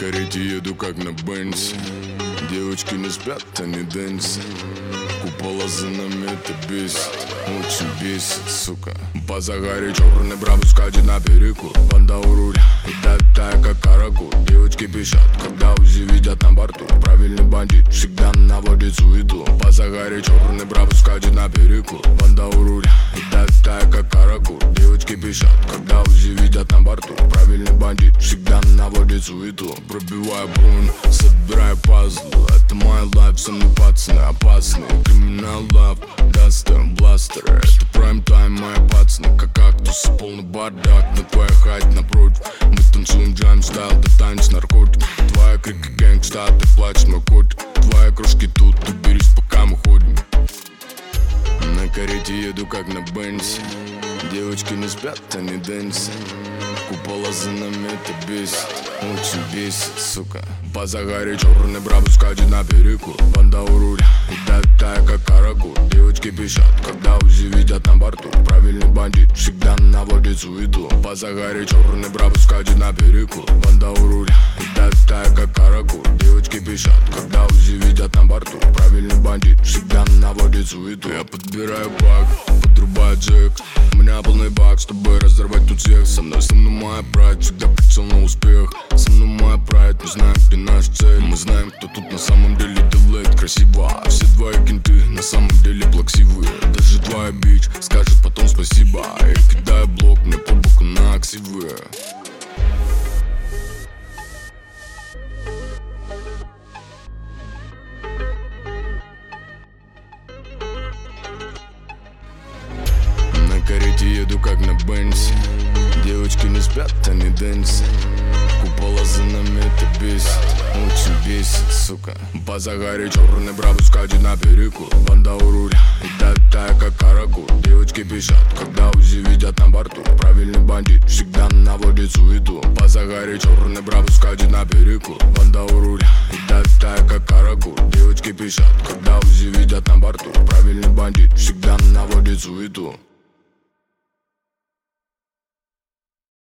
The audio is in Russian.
карете еду как на Бензе. Девочки не спят, они дэнсят. Купола за нами, это бесит. Очень бесит, сука. По Загаре черный брабус катит на перекур. Банда у руля, и тая как каракур. Девочки пищат, когда УЗИ видят на борту. Правильный бандит всегда наводит суету. По Загаре черный брабус катит на перекур. Банда у руля, и тая как каракур. Девочки пищат, когда УЗИ видят на борту. Правильный бандит всегда наводит суету. Пробиваю бронь, собираю пазлы. Это мой лайф, со мной пацаны опасные. Криминал лав, дастер, бластер. Это прайм-тайм, мои пацаны, как кактус. Полный бардак, на твоя хать напротив. Мы танцуем джайм стайл, да танец наркотик. Твоя крика гэнгста, ты плачешь, мой котик. Твои кружки тут, ты берись, пока мы ходим. На карете еду как на Бензе. Девочки не спят, они дэнсят. Купола за нами, это бесит. Очень бесит, сука. По Загаре черный брабус катит на перекур. Банда у руля, и тая как каракур. Девочки пищат, когда УЗИ видят на борту. Правильный бандит всегда наводит суету. По Загаре черный брабус катит на перекур. Банда у руля, и тая как каракур. Девочки пищат, когда УЗИ видят на борту. Правильный бандит всегда наводит суету. Я подбираю бак, подрубаю джек. У меня полный бак, чтобы разорвать тут всех. Со мной моя прайд, всегда прицел на успех. Со мной моя прайд, мы знаем, где наша цель. Мы знаем, кто тут на самом деле делает красиво. А все твои кенты на самом деле плаксивые. Даже твоя бич скажет потом спасибо. Я кидаю блок, мне по боку на аксивые. На карете еду как на Бензе. Девочки не спят, они дэнсят. Купола за нами, это бесит. Очень бесит, сука. По Загаре черный брабус катит на перекур. Банда у руля, и тая как каракур. Девочки пищат, когда УЗИ видят на борту. Правильный бандит всегда наводит суету. По Загаре черный брабус катит на перекур. Банда у руля, и тая как каракур. Девочки пищат, когда УЗИ видят на борту. Правильный бандит всегда наводит суету.